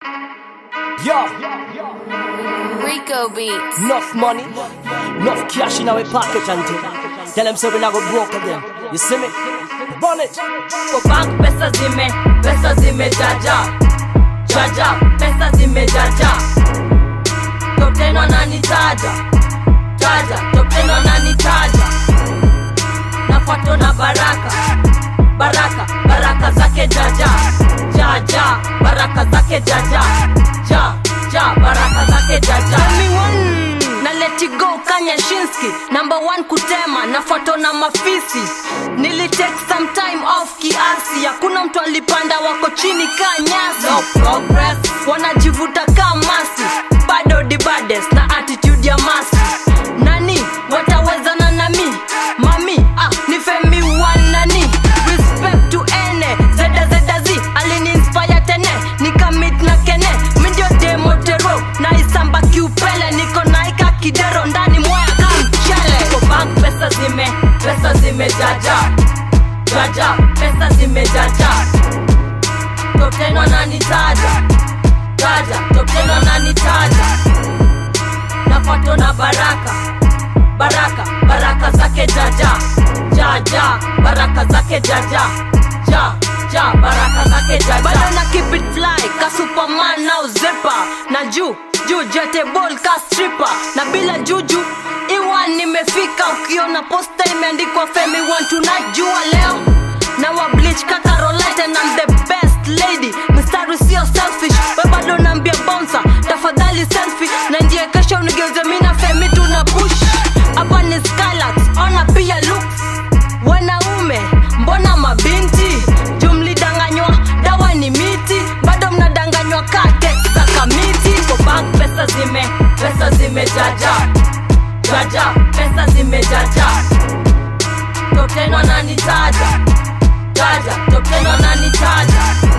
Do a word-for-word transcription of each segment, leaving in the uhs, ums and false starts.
Yo, Rico Beats. enough money, enough cash in our pocket and thing. Tell them so we not go broke again. You see me? Run it. Kwa bank pesa zime, pesa zime jaja Jaja, pesa zime jaja Top ten wananitaja Taja, top ten wananitaja Nafuato na baraka Baraka, baraka zake jaja Jaja, baraka zake jaja Ja, ja, baraka zake jaja Everyone. Na let it go Kanyashinsky, number one kutema, nafuato na mafisi. Nili take some time off kiasi, hakuna mtu alipanda, wako chini ka nyasi. No progress, wanajivuta ka masi, bado the baddest na attitude ya masi. Nani wataweza na nami? Mami, ah, ni Femi wanani. Respect to ene, zeda zeda zi, alini inspire tene, nikamit na kene. Mindio demotero, na isamba kiupele, niko naika kidero, ndani moya kamchele. Kwa bank pesa zime, pesa zime jaja Jaja, pesa zime jaja Top ten wananitaja Taja, top ten wananitaja Nafuato na baraka Baraka, baraka zake jaja Jaja, baraka zake jaja Ja, ja, baraka zake jaja Bado na keep it fly, ka Superman na uzepa Na juu, juu jete ball ka stripper Na bila juju, iwa nimefika. Ukiona posta imeandikwa Femi want tonight, jua leo na wa bleach ka Carolite and I'm the best lady. Mistari sio selfish, we bado nambia bouncer tafadhali selfie. Na njie kesho unigeuze mina Femi tuna push. Hapa ni Skylax, ona pia looks. Wanaume, mbona mabinti jumlidanganywa, dawa ni miti. Bado mnadanganywa ka teksa kamiti. Kwa bank pesa zime, pesa zime jaja Jaja, pesa zime jaja Top ten wananitaja Jaja, top ten wananitaja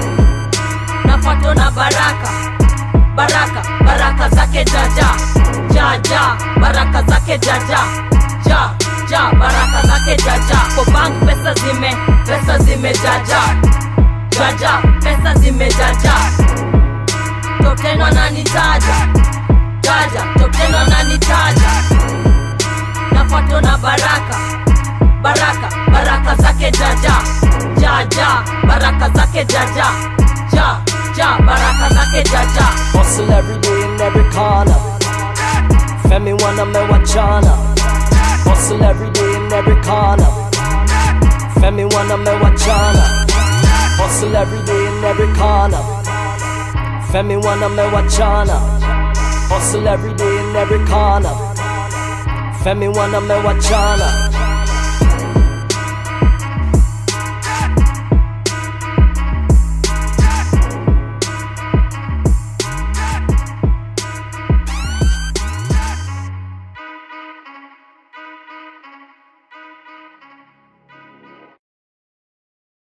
Nafuato na baraka Baraka, baraka zake jaja Jaja, baraka zake jaja Ja, ja, baraka zake jaja Kwa bank pesa zime, pesa zime jaja Jaja, pesa zime jaja Top ten wananitaja Jaja, top ten wananitaja Nafuato na baraka Baraka, baraka zake jaja Jaja, baraka zake jaja Ja, ja, baraka zake jaja Hustle every day in every corner. Femi wanna me wachana. Hustle every day in every corner. Femi wanna me wachana. Hustle every day in every corner. Femi wanna me wachana. Hustle every day in every corner. Femi wanna me wachana.